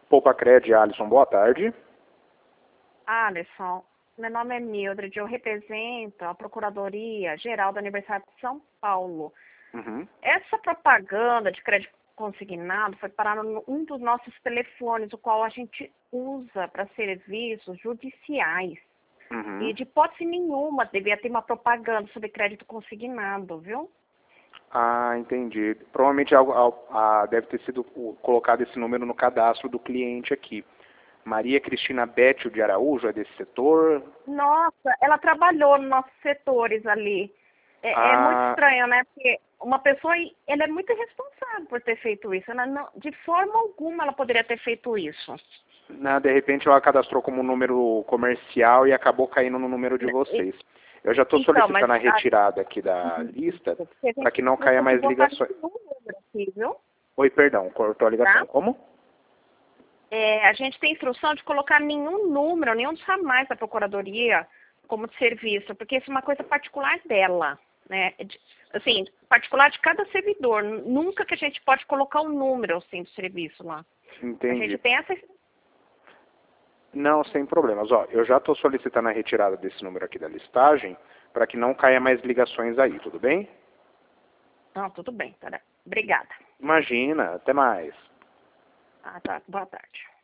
Poupacred, Alisson, boa tarde. Alisson, meu nome é Mildred, eu represento a Procuradoria Geral da Universidade de São Paulo. Uhum. Essa propaganda de crédito consignado foi parar num dos nossos telefones, o qual a gente usa para serviços judiciais. Uhum. E de hipótese nenhuma devia ter uma propaganda sobre crédito consignado, viu? Ah, entendi. Provavelmente deve ter sido colocado esse número no cadastro do cliente aqui. Maria Cristina Bétio de Araújo é desse setor? Nossa, ela trabalhou nos nossos setores ali. É muito estranho, né? Porque uma pessoa, ela é muito irresponsável por ter feito isso. Ela não, de forma alguma ela poderia ter feito isso. Não, de repente ela cadastrou como número comercial e acabou caindo no número de vocês. Eu já estou solicitando a retirada aqui da lista para que não caia mais ligações. Aqui, viu? Oi, perdão, cortou a ligação. Tá? Como? A gente tem instrução de colocar nenhum número, nenhum dos ramais da Procuradoria como de serviço, porque isso é uma coisa particular dela, né? Assim, particular de cada servidor. Nunca que a gente pode colocar um número, assim, do serviço lá. Entendi. A gente tem essa... Não, sem problemas. Ó, eu já estou solicitando a retirada desse número aqui da listagem para que não caia mais ligações aí, tudo bem? Não, tudo bem, tá? Obrigada. Imagina, até mais. Ah, tá. Boa tarde.